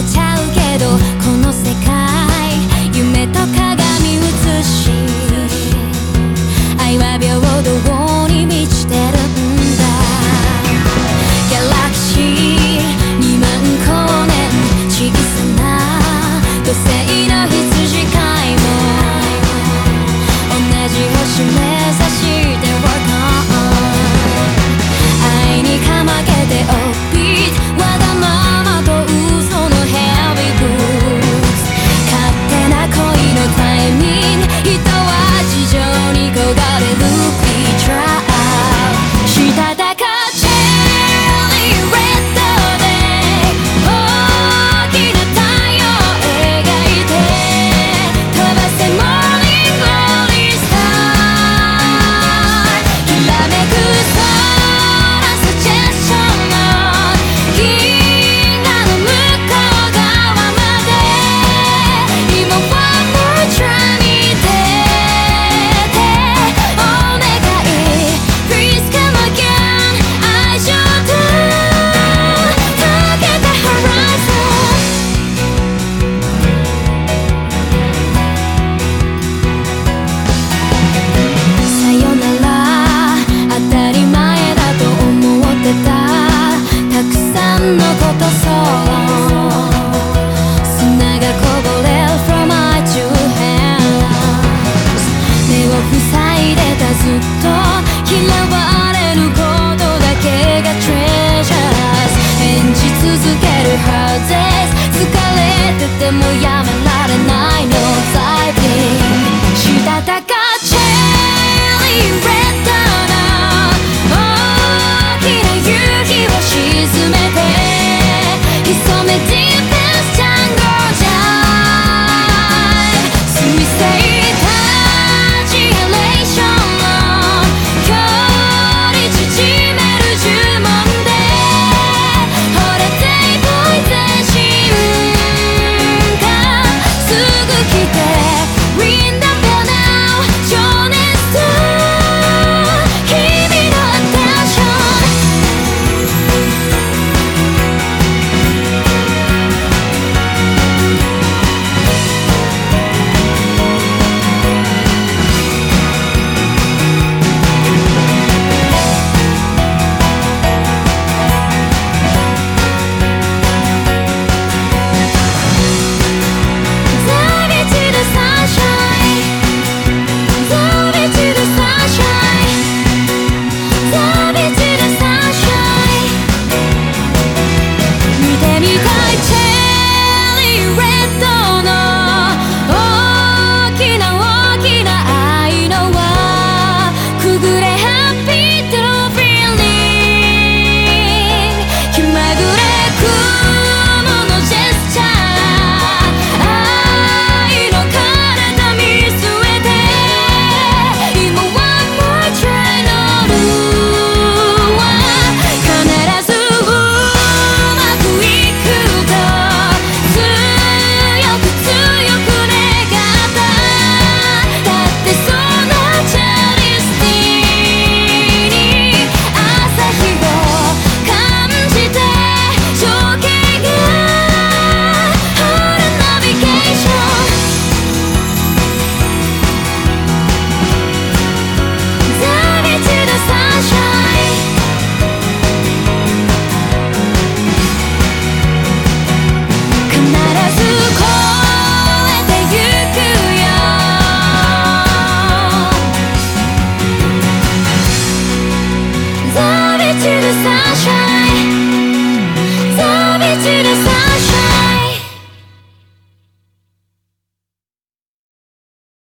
れちゃうけどこの世界夢と鏡映し愛は平等に満ちてるんだギャラクシー2万光年小さな土星の羊飼いも同じ星目指して Work on 愛にかまけて Offbeat わがままと嘘の Heavy Boots 勝手な恋のタイミング人は地上に焦がれる We try したたかチェリーレッドで大きな太陽描いて飛ばせ Morning Glory Star きらめく空サジェスションの銀河の向こう側まで今 One more try に出てお願い Please come again 愛情と溶けた Horizon さよなら当たり前だと思ってたたくさんのことそう砂がこぼれる From my two hands 目を塞いでたずっと嫌われることだけが Treasures 演じ続ける Hard days 疲れててもやめられない